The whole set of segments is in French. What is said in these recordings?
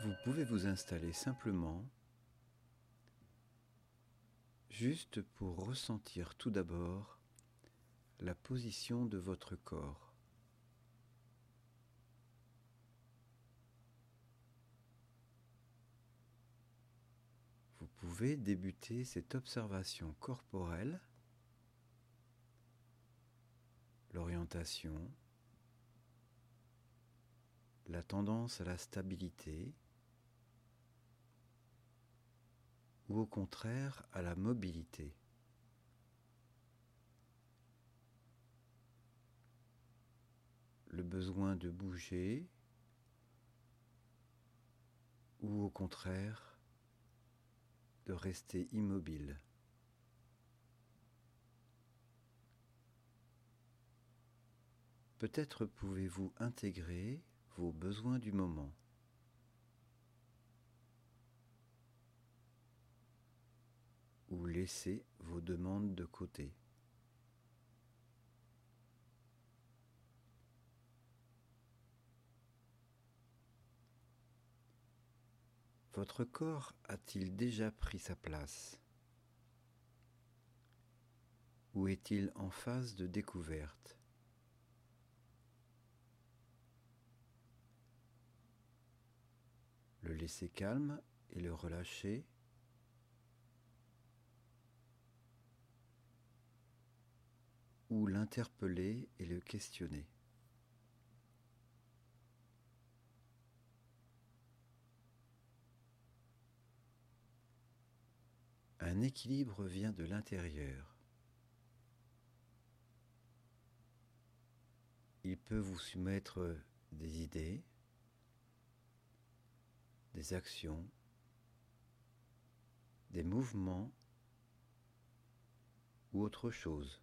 Vous pouvez vous installer simplement, juste pour ressentir tout d'abord la position de votre corps. Vous pouvez débuter cette observation corporelle, l'orientation, la tendance à la stabilité, ou au contraire à la mobilité. Le besoin de bouger ou au contraire de rester immobile. Peut-être pouvez-vous intégrer vos besoins du moment. Ou laisser vos demandes de côté. Votre corps a-t-il déjà pris sa place? Ou est-il en phase de découverte? Le laisser calme et le relâcher, ou l'interpeller et le questionner. Un équilibre vient de l'intérieur. Il peut vous soumettre des idées, des actions, des mouvements ou autre chose.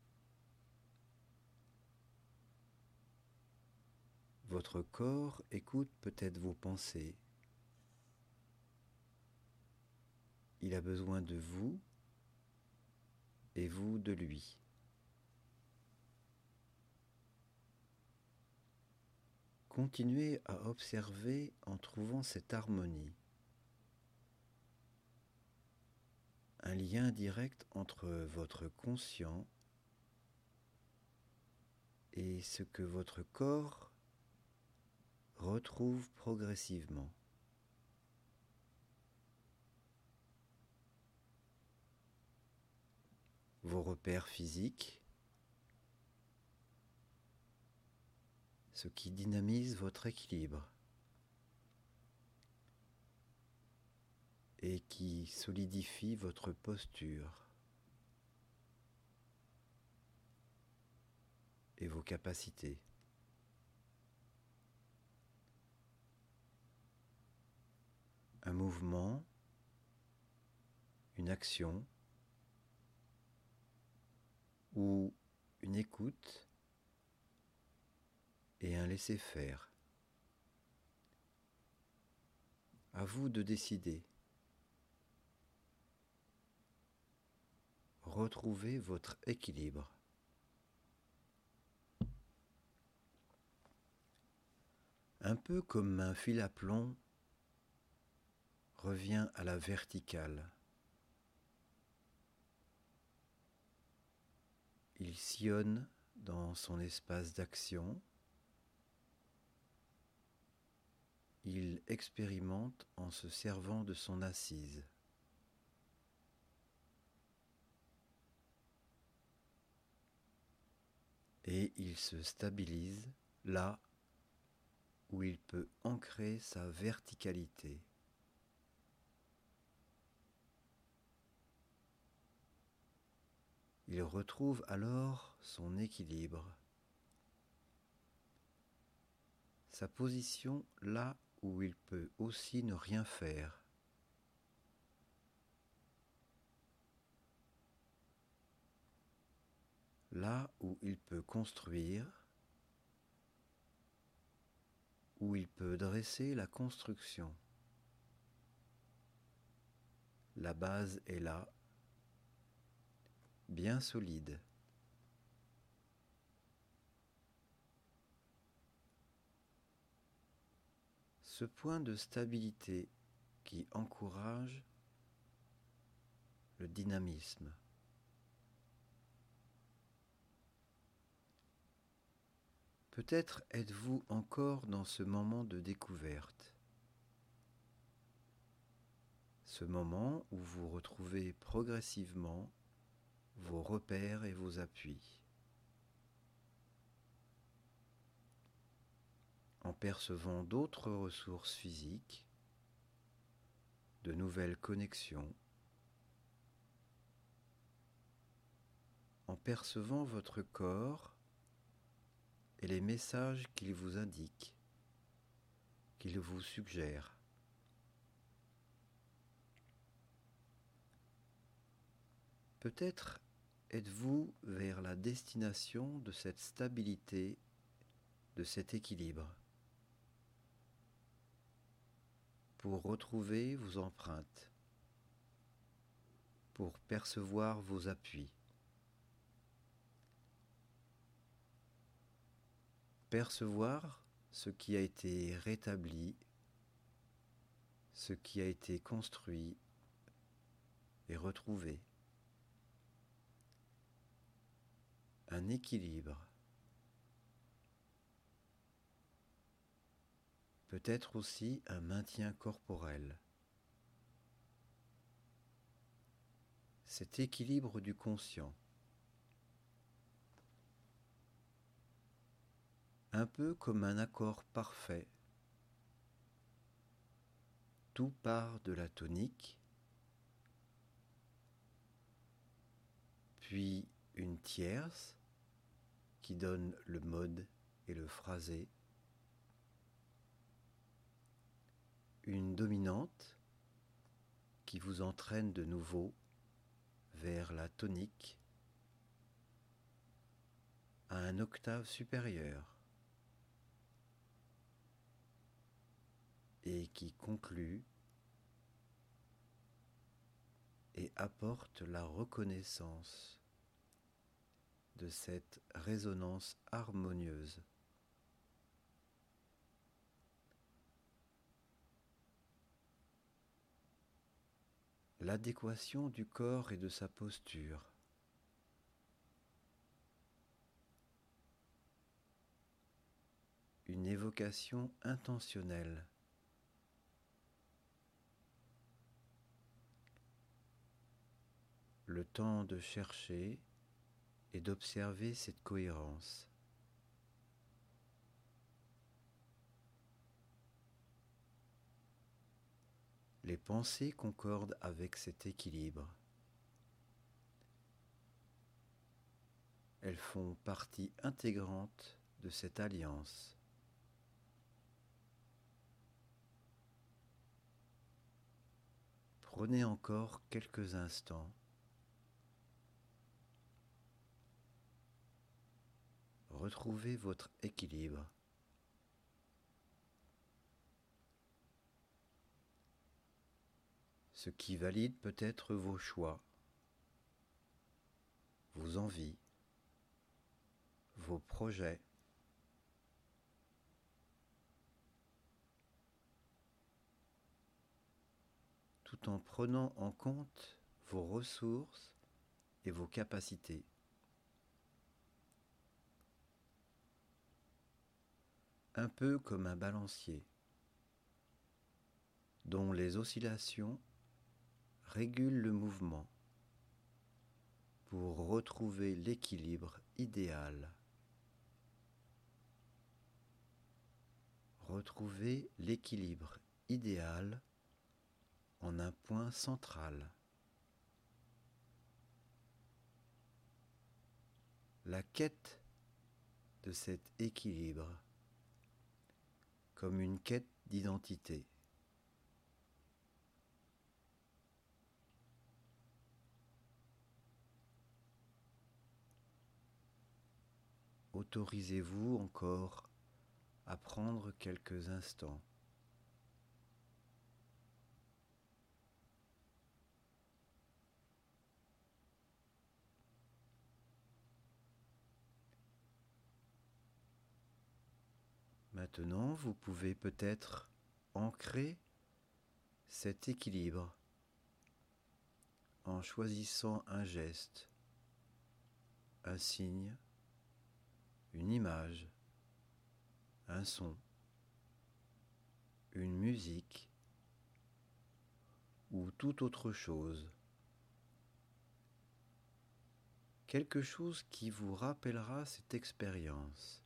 Votre corps écoute peut-être vos pensées. Il a besoin de vous et vous de lui. Continuez à observer en trouvant cette harmonie. Un lien direct entre votre conscient et ce que votre corps retrouve progressivement. Vos repères physiques, ce qui dynamise votre équilibre et qui solidifie votre posture et vos capacités. Un mouvement, une action ou une écoute et un laisser-faire. À vous de décider. Retrouvez votre équilibre. Un peu comme un fil à plomb revient à la verticale. Il sillonne dans son espace d'action. Il expérimente en se servant de son assise. Et il se stabilise là où il peut ancrer sa verticalité. Il retrouve alors son équilibre, sa position là où il peut aussi ne rien faire. Là où il peut construire, où il peut dresser la construction. La base est là, bien solide. Ce point de stabilité qui encourage le dynamisme. Peut-être êtes-vous encore dans ce moment de découverte, ce moment où vous retrouvez progressivement vos repères et vos appuis, en percevant d'autres ressources physiques, de nouvelles connexions, en percevant votre corps et les messages qu'il vous indique, qu'il vous suggère. Peut-être êtes-vous vers la destination de cette stabilité, de cet équilibre, pour retrouver vos empreintes, pour percevoir vos appuis, percevoir ce qui a été rétabli, ce qui a été construit et retrouvé. Un équilibre, peut-être aussi un maintien corporel. Cet équilibre du conscient, un peu comme un accord parfait. Tout part de la tonique, puis une tierce qui donne le mode et le phrasé, une dominante qui vous entraîne de nouveau vers la tonique à un octave supérieur et qui conclut et apporte la reconnaissance de cette résonance harmonieuse. L'adéquation du corps et de sa posture. Une évocation intentionnelle. Le temps de chercher et d'observer cette cohérence. Les pensées concordent avec cet équilibre. Elles font partie intégrante de cette alliance. Prenez encore quelques instants. Retrouvez votre équilibre. Ce qui valide peut-être vos choix, vos envies, vos projets. Tout en prenant en compte vos ressources et vos capacités. Un peu comme un balancier, dont les oscillations régulent le mouvement pour retrouver l'équilibre idéal. Retrouver l'équilibre idéal en un point central. La quête de cet équilibre comme une quête d'identité. Autorisez-vous encore à prendre quelques instants. Maintenant, vous pouvez peut-être ancrer cet équilibre en choisissant un geste, un signe, une image, un son, une musique ou toute autre chose. Quelque chose qui vous rappellera cette expérience.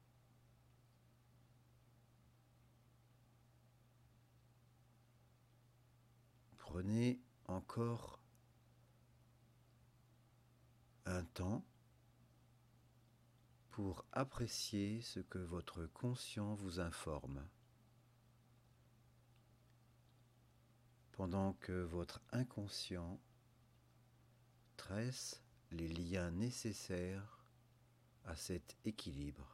Prenez encore un temps pour apprécier ce que votre conscient vous informe, pendant que votre inconscient tresse les liens nécessaires à cet équilibre.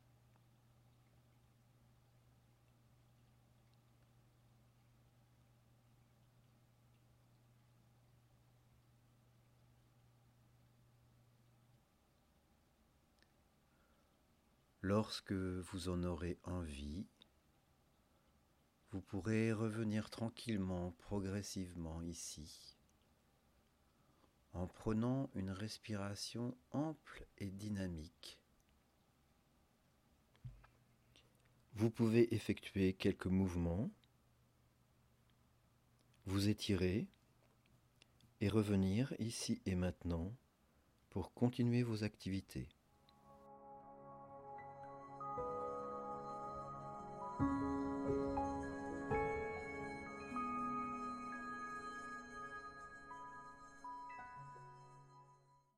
Lorsque vous en aurez envie, vous pourrez revenir tranquillement, progressivement ici, en prenant une respiration ample et dynamique. Vous pouvez effectuer quelques mouvements, vous étirer et revenir ici et maintenant pour continuer vos activités.